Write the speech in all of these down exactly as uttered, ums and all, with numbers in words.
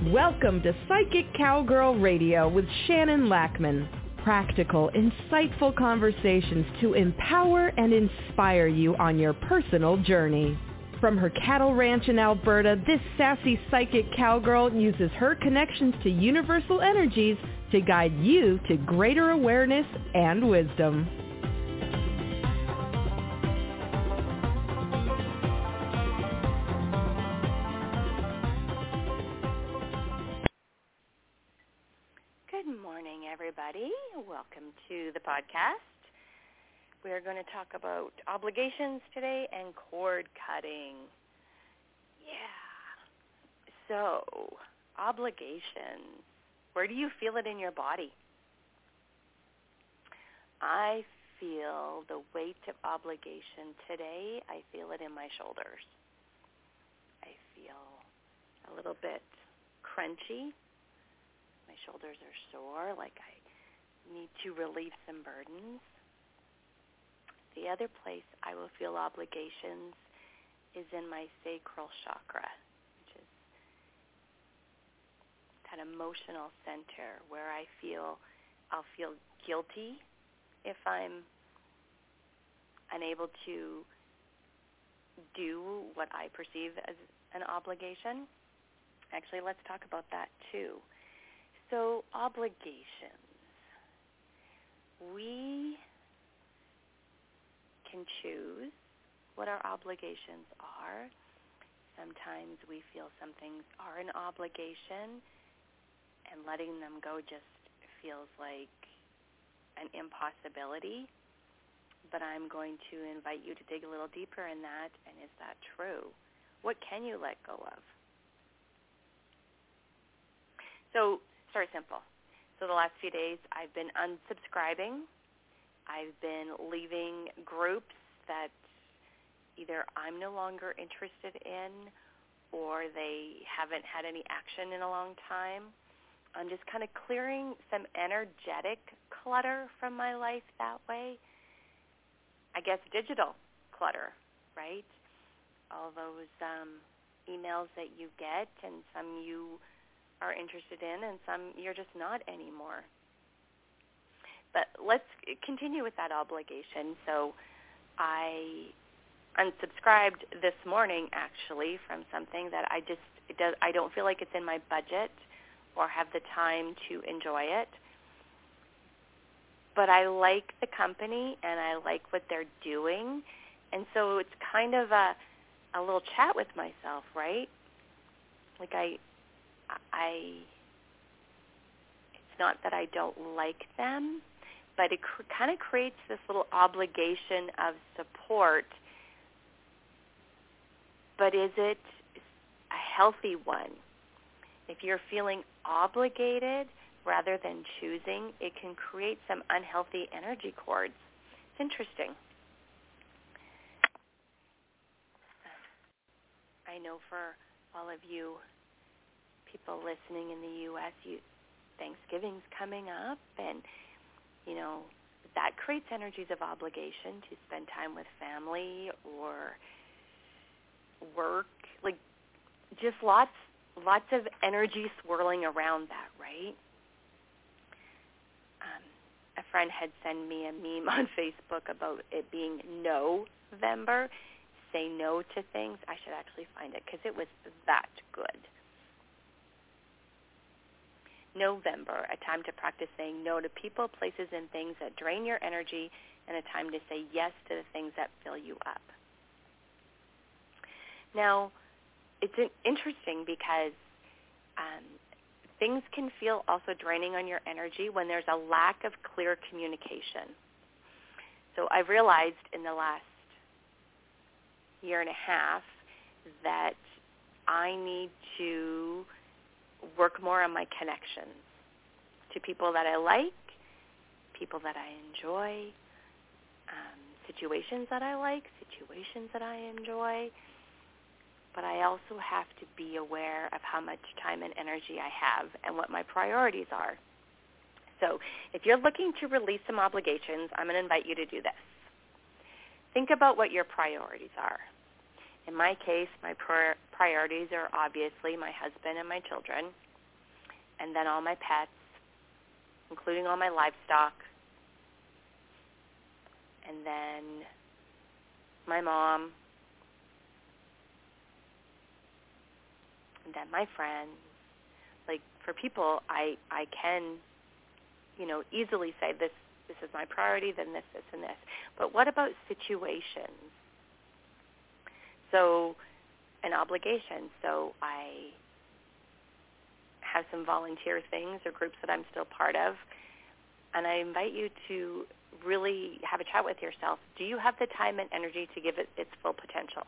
Welcome to Psychic Cowgirl Radio with Shannon Lackman. Practical, insightful conversations to empower and inspire you on your personal journey. From her cattle ranch in Alberta, this sassy psychic cowgirl uses her connections to universal energies to guide you to greater awareness and wisdom. Good morning, everybody. Welcome to the podcast. We're going to talk about obligations today and cord cutting. Yeah. So, obligations. Where do you feel it in your body? I feel the weight of obligation today. I feel it in my shoulders. I feel a little bit crunchy. My shoulders are sore, like I need to relieve some burdens. The other place I will feel obligations is in my sacral chakra, which is that emotional center where I feel I'll feel guilty if I'm unable to do what I perceive as an obligation. Actually, let's talk about that too. So, obligations. We can choose what our obligations are. Sometimes we feel some things are an obligation, and letting them go just feels like an impossibility. But I'm going to invite you to dig a little deeper in that, and is that true? What can you let go of? So, very simple. So the last few days I've been unsubscribing. I've been leaving groups that either I'm no longer interested in or they haven't had any action in a long time. I'm just kind of clearing some energetic clutter from my life that way. I guess digital clutter, right? All those um, emails that you get, and some you are interested in and some you're just not anymore. But let's continue with that obligation. So I unsubscribed this morning, actually, from something that I just it does, I don't feel like it's in my budget or have the time to enjoy it. But I like the company and I like what they're doing. And so it's kind of a, a little chat with myself, right? Like I, I, it's not that I don't like them, but it cr- kind of creates this little obligation of support. But is it a healthy one? If you're feeling obligated rather than choosing, it can create some unhealthy energy cords. It's interesting. I know for all of you people listening in the U S, you, Thanksgiving's coming up, and, you know, that creates energies of obligation to spend time with family or work, like just lots lots of energy swirling around that, right? Um, a friend had sent me a meme on Facebook about it being No-vember, say no to things. I should actually find it because it was that good. November, a time to practice saying no to people, places, and things that drain your energy, and a time to say yes to the things that fill you up. Now, it's interesting because um, things can feel also draining on your energy when there's a lack of clear communication. So I've realized in the last year and a half that I need to work more on my connections to people that I like, people that I enjoy, um, situations that I like, situations that I enjoy. But I also have to be aware of how much time and energy I have and what my priorities are. So if you're looking to release some obligations, I'm going to invite you to do this. Think about what your priorities are. In my case, my priorities are obviously my husband and my children. and then all my pets, including all my livestock, and then my mom, and then my friends. Like, for people, I, I can, you know, easily say this, this is my priority, then this, this, and this. But what about situations? So, an obligation. So I have some volunteer things or groups that I'm still part of, and I invite you to really have a chat with yourself. Do you have the time and energy to give it its full potential?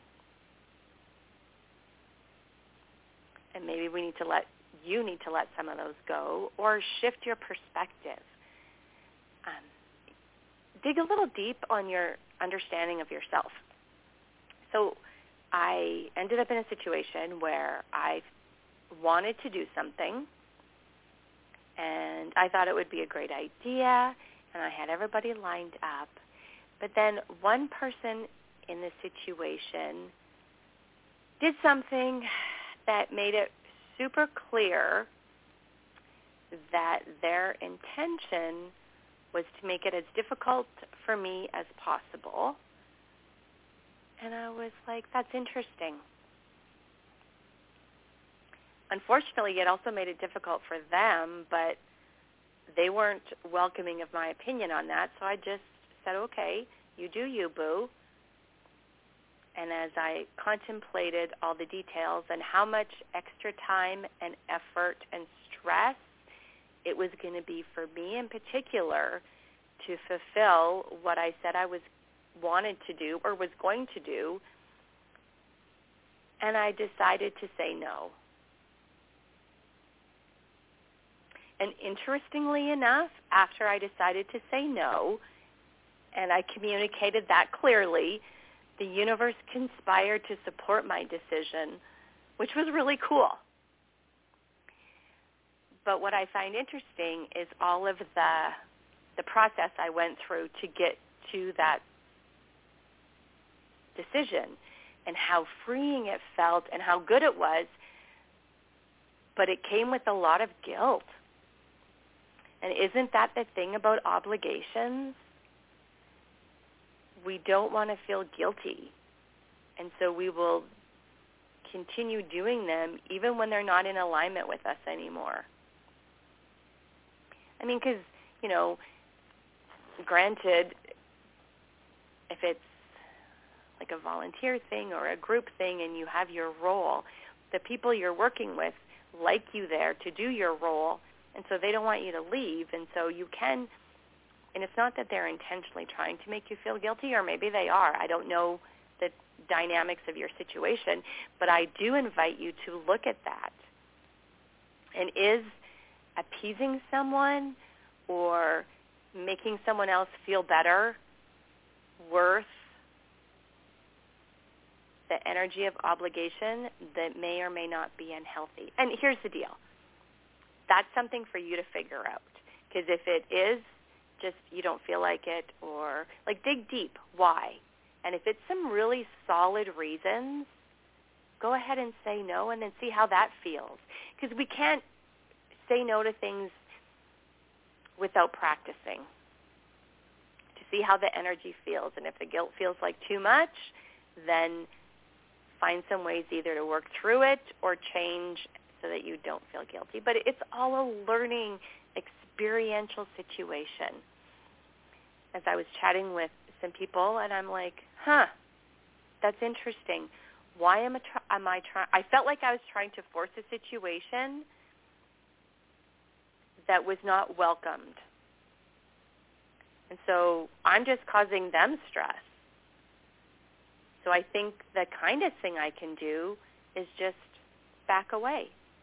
And maybe we need to let, you need to let some of those go or shift your perspective. Um, dig a little deep on your understanding of yourself. So I ended up in a situation where I wanted to do something, and I thought it would be a great idea, and I had everybody lined up. But then one person in the situation did something that made it super clear that their intention was to make it as difficult for me as possible. And I was like, that's interesting. Unfortunately, it also made it difficult for them, but they weren't welcoming of my opinion on that, so I just said, okay, you do you, boo. And as I contemplated all the details and how much extra time and effort and stress it was going to be for me in particular to fulfill what I said I was wanted to do or was going to do, and I decided to say no. And interestingly enough, after I decided to say no, and I communicated that clearly, the universe conspired to support my decision, which was really cool. But what I find interesting is all of the the process I went through to get to that decision and how freeing it felt and how good it was, but it came with a lot of guilt. And isn't that the thing about obligations? We don't want to feel guilty, and so we will continue doing them even when they're not in alignment with us anymore. I mean, because, you know, granted, if it's like a volunteer thing or a group thing and you have your role, the people you're working with like you there to do your role, and so they don't want you to leave, and so you can, and it's not that they're intentionally trying to make you feel guilty, or maybe they are. I don't know the dynamics of your situation, but I do invite you to look at that. And is appeasing someone or making someone else feel better worth the energy of obligation that may or may not be unhealthy? And here's the deal. That's something for you to figure out. Because if it is just you don't feel like it, or like dig deep, why? And if it's some really solid reasons, go ahead and say no and then see how that feels. Because we can't say no to things without practicing to see how the energy feels. And if the guilt feels like too much, then find some ways either to work through it or change so that you don't feel guilty. But it's all a learning, experiential situation. As I was chatting with some people, and I'm like, huh, that's interesting. Why am I, try- am I trying? I felt like I was trying to force a situation that was not welcomed. And so I'm just causing them stress. So I think the kindest thing I can do is just back away.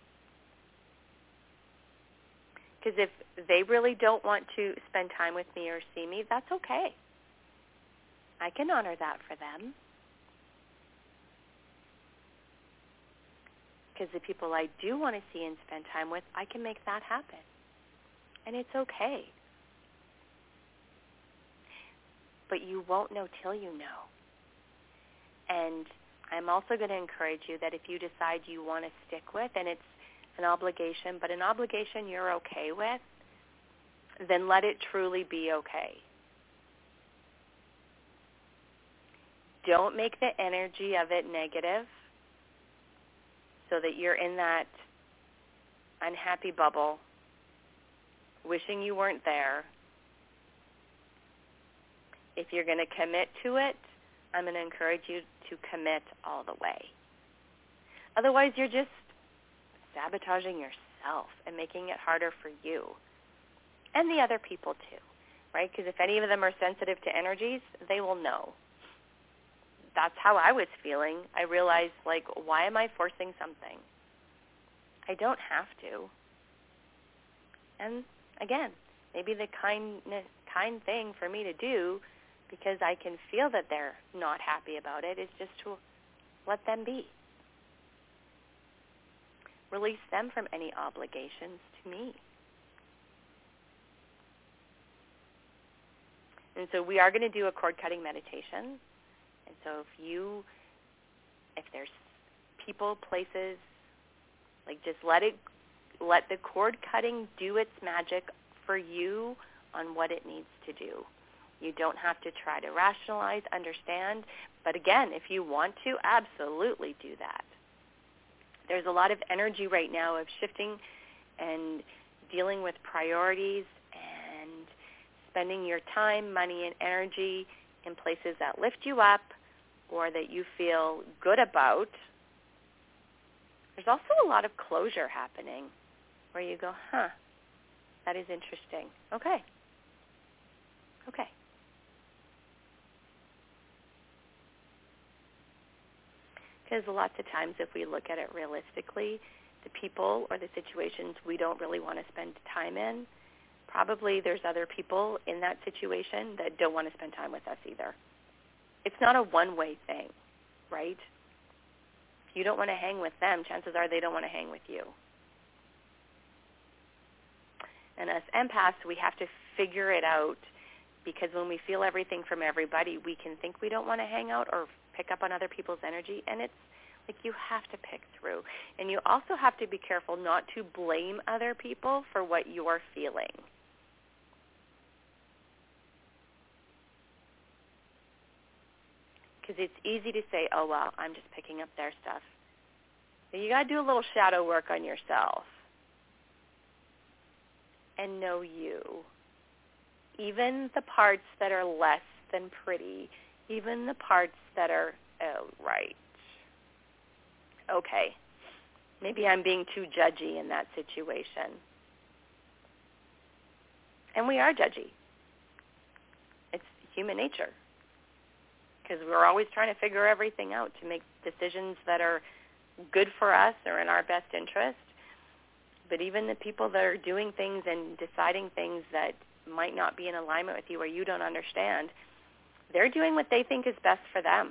Because if they really don't want to spend time with me or see me, that's okay. I can honor that for them. Because the people I do want to see and spend time with, I can make that happen. And it's okay. But you won't know till you know. And I'm also going to encourage you that if you decide you want to stick with, and it's an obligation, but an obligation you're okay with, then let it truly be okay. Don't make the energy of it negative so that you're in that unhappy bubble, wishing you weren't there. If you're going to commit to it, I'm going to encourage you to commit all the way. Otherwise, you're just sabotaging yourself and making it harder for you and the other people too, right? Because if any of them are sensitive to energies, they will know. That's how I was feeling. I realized, like, why am I forcing something? I don't have to. And again, maybe the kindness, kind thing for me to do, because I can feel that they're not happy about it, is just to let them be. Release them from any obligations to me. And so we are going to do a cord-cutting meditation. And so if you, if there's people, places, like just let it, let the cord-cutting do its magic for you on what it needs to do. You don't have to try to rationalize, understand. But again, if you want to, absolutely do that. There's a lot of energy right now of shifting and dealing with priorities and spending your time, money, and energy in places that lift you up or that you feel good about. There's also a lot of closure happening where you go, huh, that is interesting. Okay. Okay. Because lots of times if we look at it realistically, the people or the situations we don't really want to spend time in, probably there's other people in that situation that don't want to spend time with us either. It's not a one-way thing, right? If you don't want to hang with them, chances are they don't want to hang with you. And as empaths, we have to figure it out, because when we feel everything from everybody, we can think we don't want to hang out or pick up on other people's energy, and it's like you have to pick through. And you also have to be careful not to blame other people for what you're feeling. Because it's easy to say, oh, well, I'm just picking up their stuff. But you got to do a little shadow work on yourself and know you. Even the parts that are less than pretty, even the parts that are, oh, right, okay, maybe I'm being too judgy in that situation. And we are judgy. It's human nature, because we're always trying to figure everything out to make decisions that are good for us or in our best interest. But even the people that are doing things and deciding things that might not be in alignment with you or you don't understand, they're doing what they think is best for them.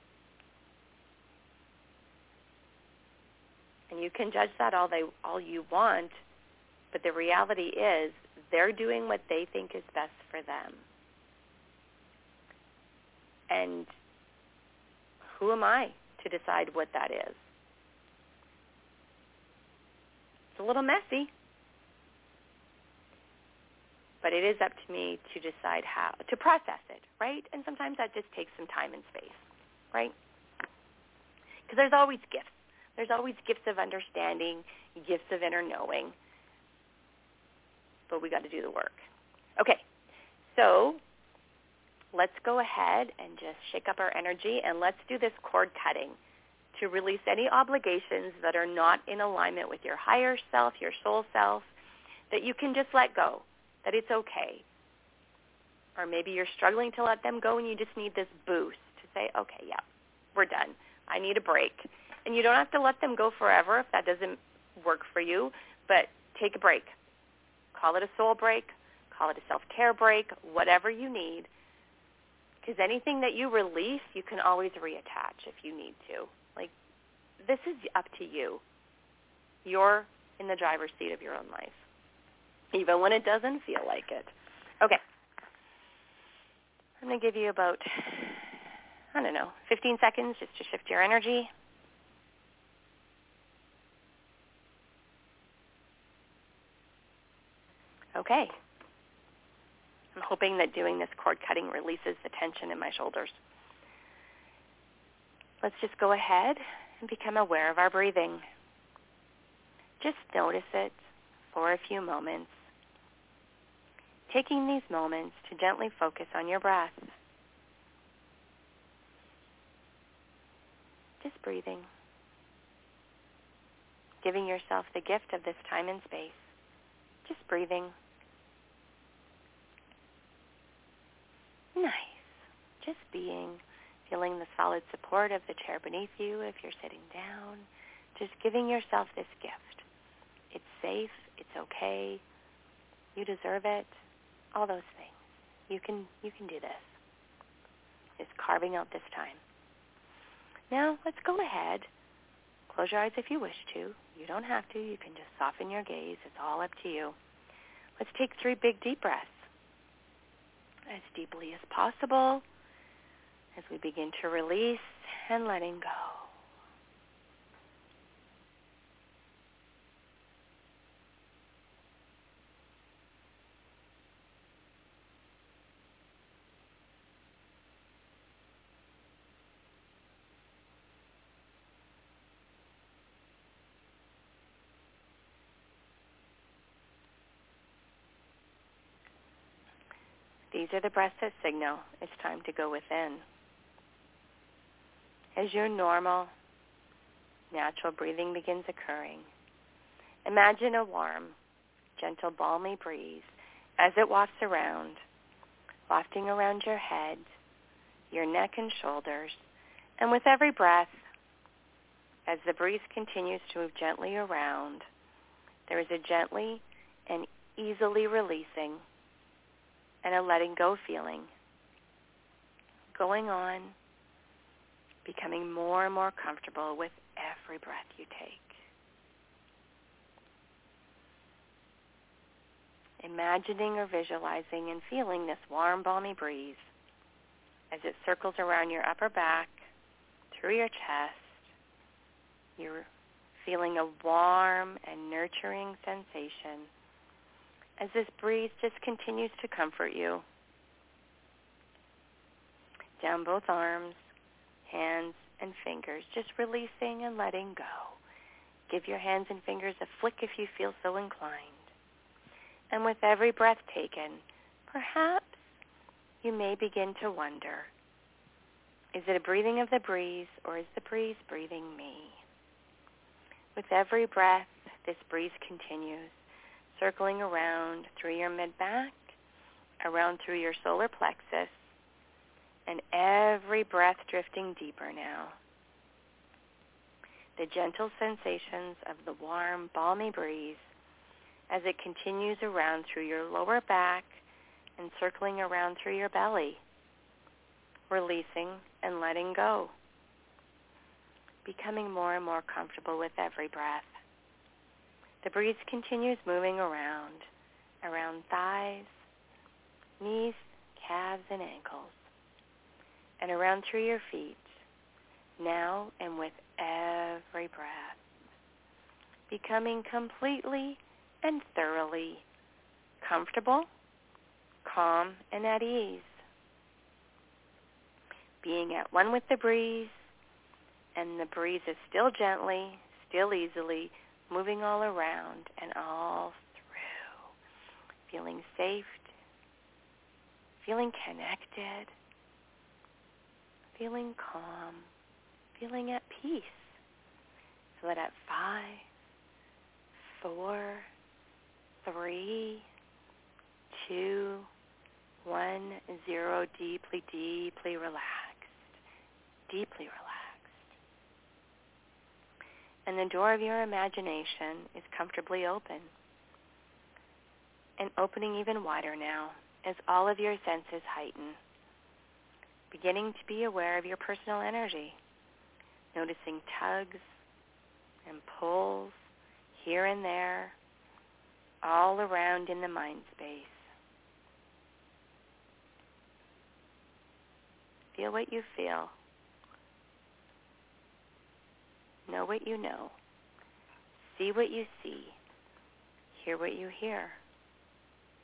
And you can judge that all they all you want, but the reality is they're doing what they think is best for them. And who am I to decide what that is? It's a little messy, but it is up to me to decide how to process it, right? And sometimes that just takes some time and space, right? Because there's always gifts. There's always gifts of understanding, gifts of inner knowing, but we got to do the work. Okay, so let's go ahead and just shake up our energy, and let's do this cord cutting to release any obligations that are not in alignment with your higher self, your soul self, that you can just let go, that it's okay. Or maybe you're struggling to let them go and you just need this boost to say, okay, yeah, we're done. I need a break. And you don't have to let them go forever if that doesn't work for you, but take a break. Call it a soul break. Call it a self-care break, whatever you need. Because anything that you release, you can always reattach if you need to. Like, this is up to you. You're in the driver's seat of your own life, even when it doesn't feel like it. Okay. I'm going to give you about, I don't know, fifteen seconds just to shift your energy. Okay. I'm hoping that doing this cord cutting releases the tension in my shoulders. Let's just go ahead and become aware of our breathing. Just notice it for a few moments, taking these moments to gently focus on your breath. Just breathing, giving yourself the gift of this time and space. Just breathing. Nice. Just being, feeling the solid support of the chair beneath you if you're sitting down. Just giving yourself this gift. It's safe. It's okay. You deserve it. All those things. You can you can do this. Just carving out this time. Now, let's go ahead. Close your eyes if you wish to. You don't have to. You can just soften your gaze. It's all up to you. Let's take three big deep breaths. As deeply as possible as we begin to release and letting go. These are the breaths that signal it's time to go within. As your normal, natural breathing begins occurring, imagine a warm, gentle, balmy breeze as it wafts around, wafting around your head, your neck and shoulders, and with every breath, as the breeze continues to move gently around, there is a gently and easily releasing and a letting go feeling going on, becoming more and more comfortable with every breath you take. Imagining or visualizing and feeling this warm, balmy breeze as it circles around your upper back, through your chest. You're feeling a warm and nurturing sensation as this breeze just continues to comfort you. Down both arms, hands, and fingers, just releasing and letting go. Give your hands and fingers a flick if you feel so inclined. And with every breath taken, perhaps you may begin to wonder, is it a breathing of the breeze, or is the breeze breathing me? With every breath, this breeze continues, circling around through your mid-back, around through your solar plexus, and every breath drifting deeper now. The gentle sensations of the warm, balmy breeze as it continues around through your lower back and circling around through your belly, releasing and letting go, becoming more and more comfortable with every breath. The breeze continues moving around, around thighs, knees, calves, and ankles, and around through your feet, now and with every breath, becoming completely and thoroughly comfortable, calm, and at ease, being at one with the breeze, and the breeze is still gently, still easily moving all around and all through, feeling safe, feeling connected, feeling calm, feeling at peace. So that at five, four, three, two, one, zero, deeply, deeply relaxed, deeply relaxed. And the door of your imagination is comfortably open, and opening even wider now as all of your senses heighten, beginning to be aware of your personal energy, noticing tugs and pulls here and there, all around in the mind space. Feel what you feel. Know what you know. See what you see. Hear what you hear.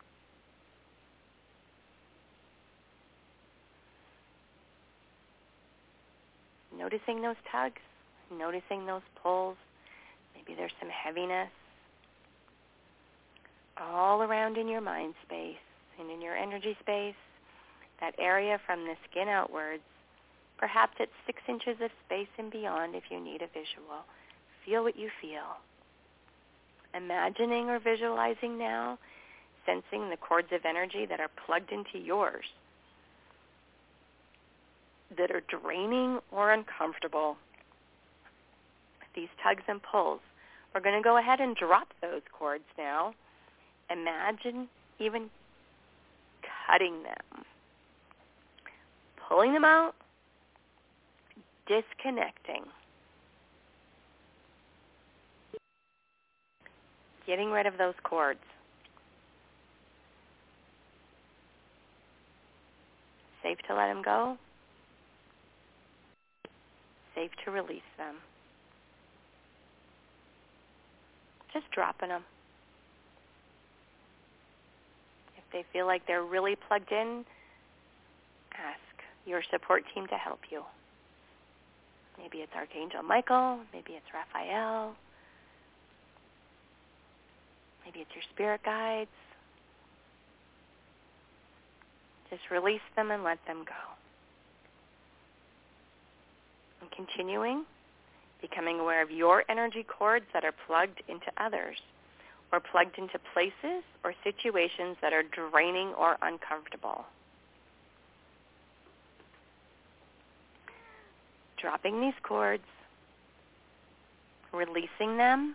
noticing those tugs, noticing those pulls. Maybe there's some heaviness all around in your mind space and in your energy space, that area from the skin outwards. Perhaps it's six inches of space and beyond if you need a visual. Feel what you feel. Imagining or visualizing now, sensing the cords of energy that are plugged into yours, that are draining or uncomfortable. These tugs and pulls. We're going to go ahead and drop those cords now. Imagine even cutting them, pulling them out, disconnecting, getting rid of those cords. Safe to let them go. Safe to release them. Just dropping them. If they feel like they're really plugged in, ask your support team to help you. Maybe it's Archangel Michael. Maybe it's Raphael. Maybe it's your spirit guides. Just release them and let them go. And continuing, becoming aware of your energy cords that are plugged into others or plugged into places or situations that are draining or uncomfortable. Dropping these cords, releasing them.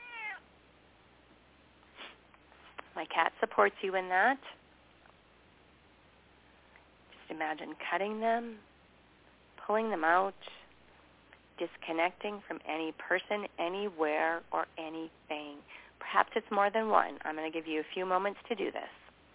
My cat supports you in that. Just imagine cutting them, pulling them out, disconnecting from any person, anywhere, or anything. Perhaps it's more than one. I'm going to give you a few moments to do this.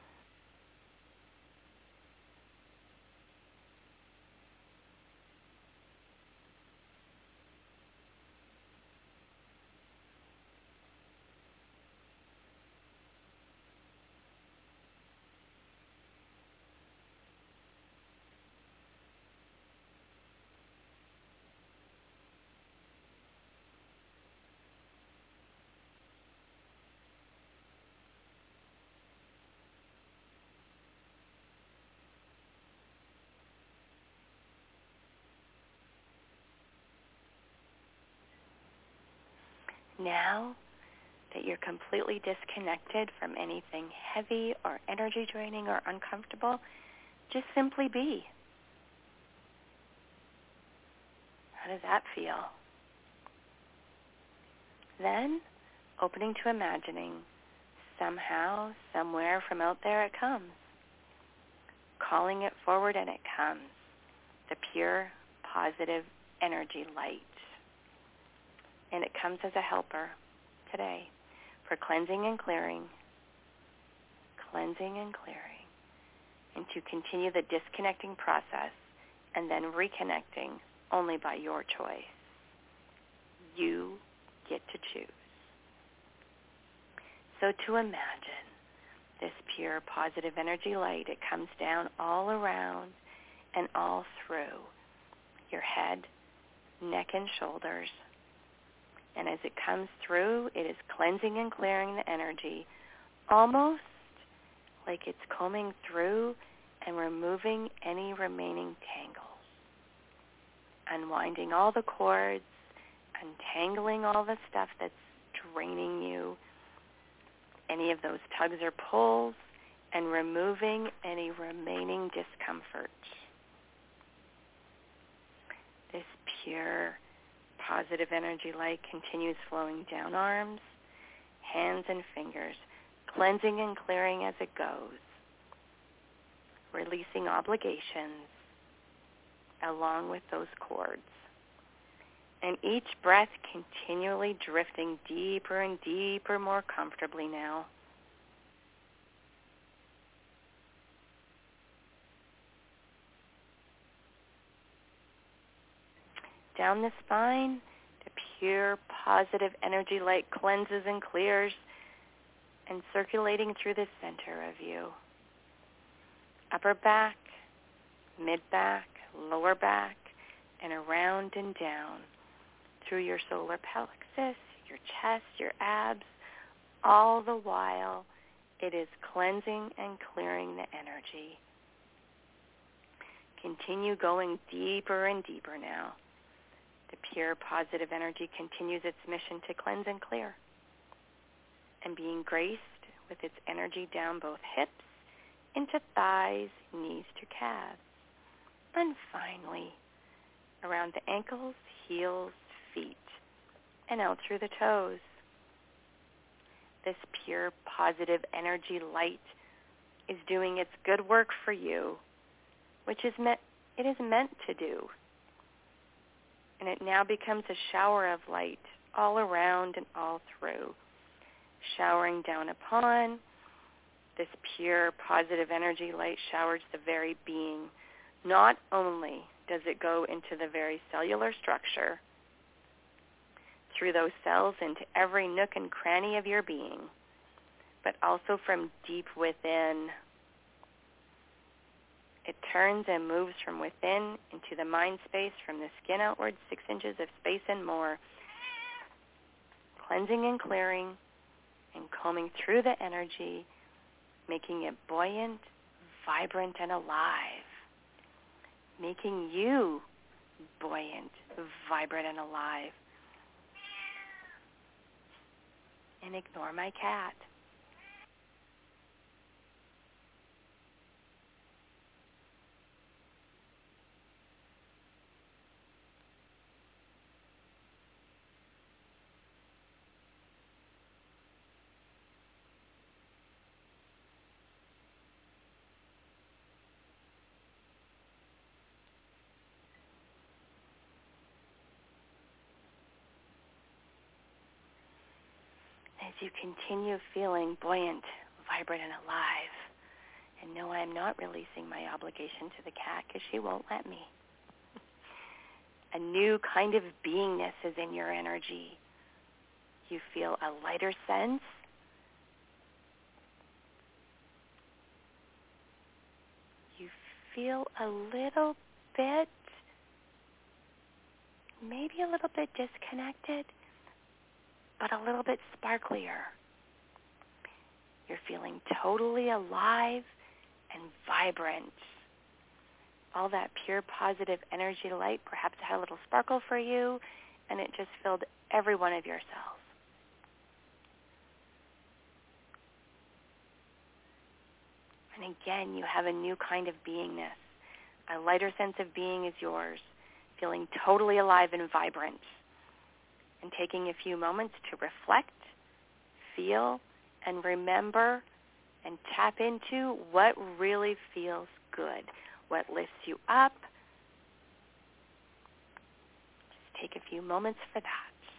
Now that you're completely disconnected from anything heavy or energy draining or uncomfortable, just simply be. How does that feel? Then, opening to imagining, somehow, somewhere from out there it comes. Calling it forward and it comes. The pure, positive energy light. And it comes as a helper today for cleansing and clearing, cleansing and clearing, and to continue the disconnecting process and then reconnecting only by your choice. You get to choose. So to imagine this pure positive energy light, it comes down all around and all through your head, neck, and shoulders. And as it comes through, it is cleansing and clearing the energy, almost like it's combing through and removing any remaining tangles, unwinding all the cords, untangling all the stuff that's draining you, any of those tugs or pulls, and removing any remaining discomfort. This pure positive energy light continues flowing down arms, hands, and fingers, cleansing and clearing as it goes, releasing obligations along with those cords. And each breath continually drifting deeper and deeper, more comfortably now. Down the spine, the pure positive energy light cleanses and clears and circulating through the center of you. Upper back, mid back, lower back, and around around and down through your solar plexus, your chest, your abs. All the while, it is cleansing and clearing the energy. Continue going deeper and deeper now. The pure positive energy continues its mission to cleanse and clear, and being graced with its energy down both hips, into thighs, knees to calves, and finally around the ankles, heels, feet, and out through the toes. This pure positive energy light is doing its good work for you, which is meant, it is meant to do. And it now becomes a shower of light all around and all through, showering down upon. This pure positive energy light showers the very being. Not only does it go into the very cellular structure, through those cells into every nook and cranny of your being, but also from deep within. It turns and moves from within into the mind space, from the skin outwards, six inches of space and more, cleansing and clearing and combing through the energy, making it buoyant, vibrant, and alive, making you buoyant, vibrant, and alive. And ignore my cat. As you continue feeling buoyant, vibrant, and alive, and know I'm not releasing my obligation to the cat because she won't let me. A new kind of beingness is in your energy. You feel a lighter sense. You feel a little bit, maybe a little bit disconnected, but a little bit sparklier. You're feeling totally alive and vibrant. All that pure positive energy light perhaps had a little sparkle for you, and it just filled every one of your cells. And again, you have a new kind of beingness. A lighter sense of being is yours, feeling totally alive and vibrant. And taking a few moments to reflect, feel, and remember and tap into what really feels good, what lifts you up. Just take a few moments for that.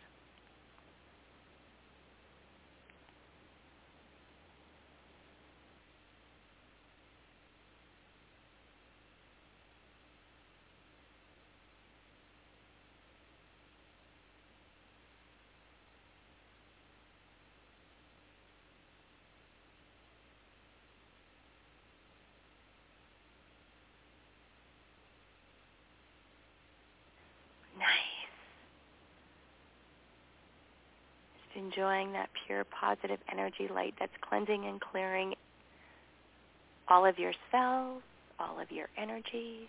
Enjoying that pure positive energy light that's cleansing and clearing all of your cells, all of your energies,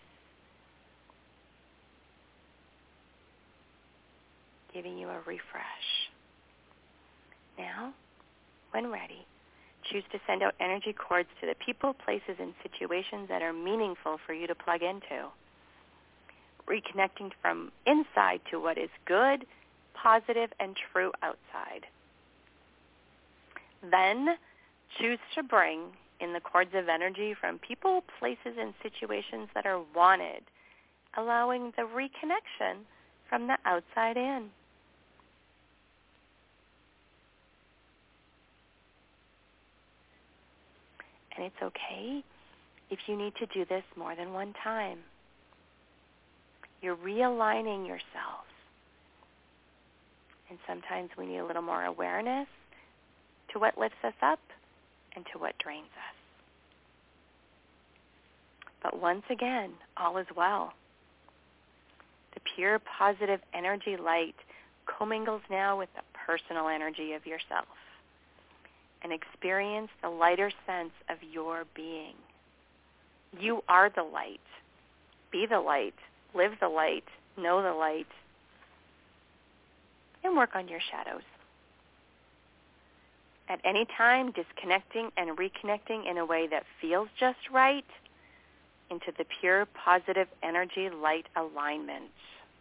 giving you a refresh. Now, when ready, choose to send out energy cords to the people, places, and situations that are meaningful for you to plug into, reconnecting from inside to what is good, positive, and true outside. Then choose to bring in the cords of energy from people, places, and situations that are wanted, allowing the reconnection from the outside in. And it's okay if you need to do this more than one time. You're realigning yourself. And sometimes we need a little more awareness to what lifts us up and to what drains us. But once again, all is well. The pure positive energy light commingles now with the personal energy of yourself, and experience the lighter sense of your being. You are the light. Be the light. Live the light. Know the light. And work on your shadows. At any time, disconnecting and reconnecting in a way that feels just right into the pure positive energy light alignment.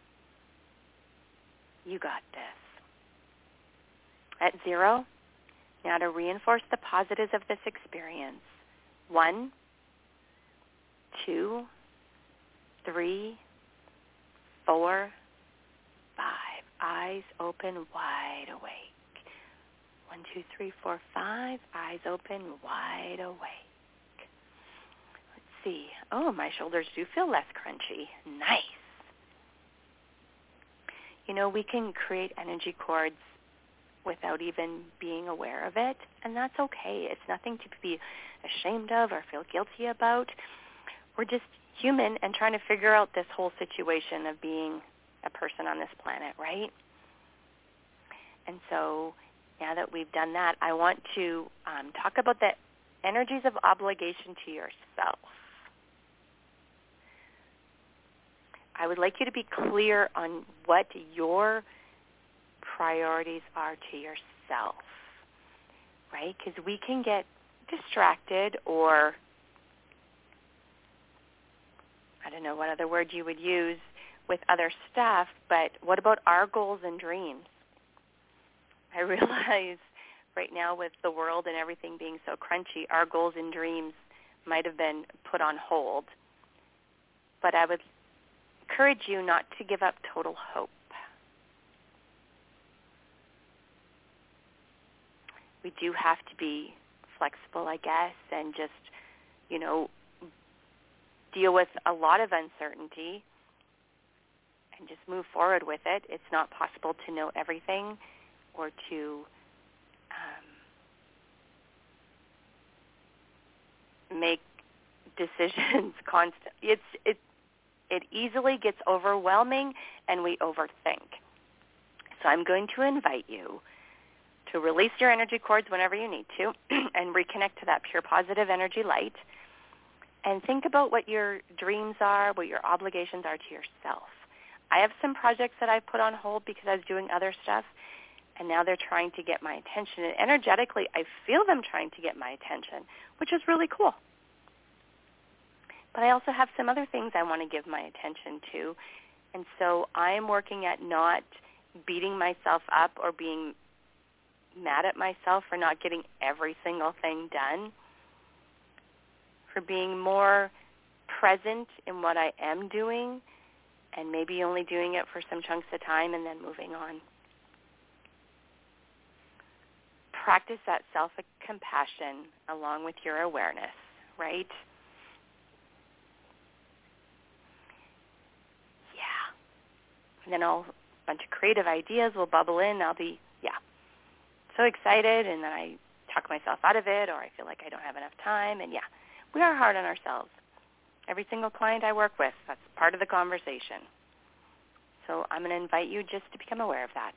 You got this. At zero, now to reinforce the positives of this experience. One, two, three, four, five. Eyes open, wide awake. One, two, three, four, five. Eyes open, wide awake. Let's see. Oh, my shoulders do feel less crunchy. Nice. You know, we can create energy cords without even being aware of it, and that's okay. It's nothing to be ashamed of or feel guilty about. We're just human and trying to figure out this whole situation of being a person on this planet, right? And so now that we've done that, I want to um, talk about the energies of obligation to yourself. I would like you to be clear on what your priorities are to yourself, right? Because we can get distracted, or I don't know what other word you would use, with other stuff, but what about our goals and dreams? I realize right now with the world and everything being so crunchy, our goals and dreams might have been put on hold. But I would encourage you not to give up total hope. We do have to be flexible, I guess, and just, you know, deal with a lot of uncertainty and just move forward with it. It's not possible to know everything or to um, make decisions constant. It's it it easily gets overwhelming, and we overthink. So I'm going to invite you to release your energy cords whenever you need to and reconnect to that pure positive energy light, and think about what your dreams are, what your obligations are to yourself. I have some projects that I put on hold because I was doing other stuff, and now they're trying to get my attention. And energetically, I feel them trying to get my attention, which is really cool. But I also have some other things I want to give my attention to. And so I'm working at not beating myself up or being mad at myself for not getting every single thing done, for being more present in what I am doing and maybe only doing it for some chunks of time and then moving on. Practice that self-compassion along with your awareness, right? Yeah. And then all, a bunch of creative ideas will bubble in. I'll be, yeah, so excited, and then I talk myself out of it, or I feel like I don't have enough time. And, yeah, we are hard on ourselves. Every single client I work with, that's part of the conversation. So I'm going to invite you just to become aware of that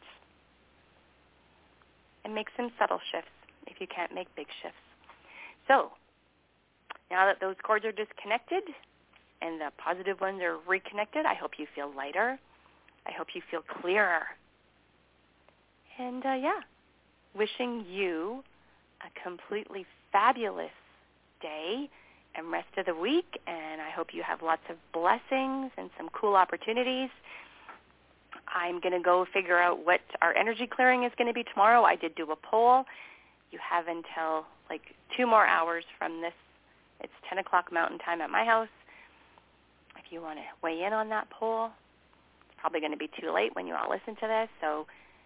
and make some subtle shifts if you can't make big shifts. So now that those cords are disconnected and the positive ones are reconnected, I hope you feel lighter. I hope you feel clearer. And, uh, yeah, wishing you a completely fabulous day and rest of the week, and I hope you have lots of blessings and some cool opportunities. I'm going to go figure out what our energy clearing is going to be tomorrow. I did do a poll. You have until like two more hours from this. It's ten o'clock Mountain Time at my house. If you want to weigh in on that poll, it's probably going to be too late when you all listen to this, so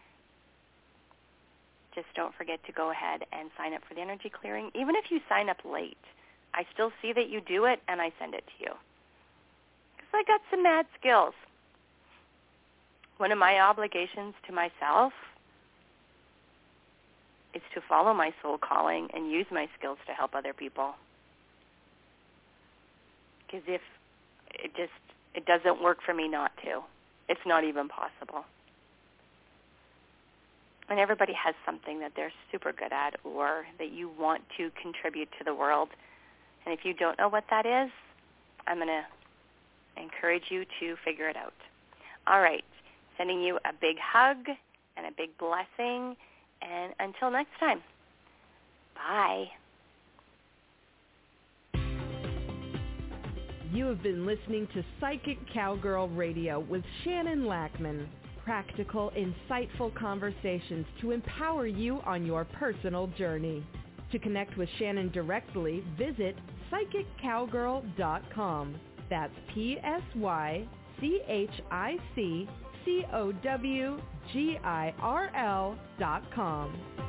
just don't forget to go ahead and sign up for the energy clearing. Even if you sign up late, I still see that you do it, and I send it to you because I got some mad skills. One of my obligations to myself is to follow my soul calling and use my skills to help other people. Because if it just, it doesn't work for me not to. It's not even possible. And everybody has something that they're super good at or that you want to contribute to the world. And if you don't know what that is, I'm going to encourage you to figure it out. All right. Sending you a big hug and a big blessing. And until next time, bye. You have been listening to Psychic Cowgirl Radio with Shannon Lackman. Practical, insightful conversations to empower you on your personal journey. To connect with Shannon directly, visit psychic cowgirl dot com. That's P S Y C H I C C O W G I R L dot com.